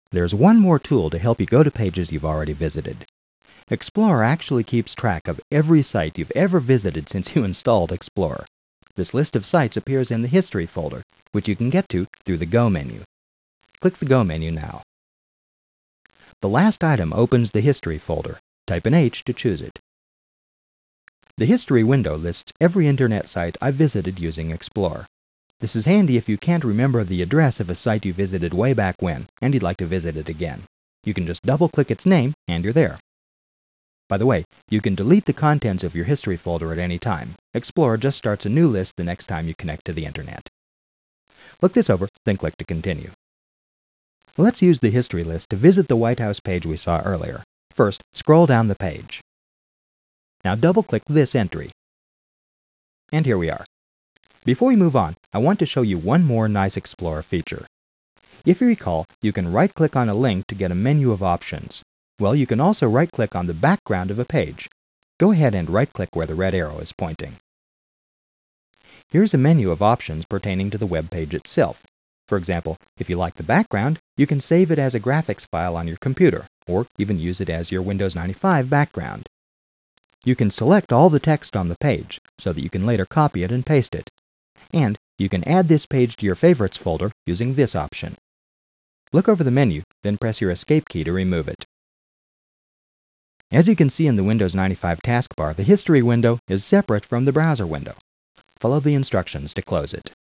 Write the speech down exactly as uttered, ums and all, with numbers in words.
There's one more tool to help you go to pages you've already visited. Explorer actually keeps track of every site you've ever visited since you installed Explorer. This list of sites appears in the History folder, which you can get to through the Go menu. Click the Go menu now. The last item opens the History folder. Type an H to choose it. The History window lists every internet site I've visited using Explorer. This is handy if you can't remember the address of a site you visited way back when and you'd like to visit it again. You can just double-click its name and you're there. By the way, you can delete the contents of your History folder at any time. Explorer just starts a new list the next time you connect to the internet. Look this over, then click to continue. Let's use the History list to visit the White House page we saw earlier. First, scroll down the page. Now double-click this entry. And here we are. Before we move on, I want to show you one more nice Explorer feature. If you recall, you can right-click on a link to get a menu of options. Well, you can also right-click on the background of a page. Go ahead and right-click where the red arrow is pointing. Here's a menu of options pertaining to the web page itself. For example, if you like the background, you can save it as a graphics file on your computer, or even use it as your Windows ninety-five background. You can select all the text on the page, so that you can later copy it and paste it. And you can add this page to your Favorites folder using this option. Look over the menu, then press your Escape key to remove it. As you can see in the Windows ninety-five taskbar, the History window is separate from the browser window. Follow the instructions to close it.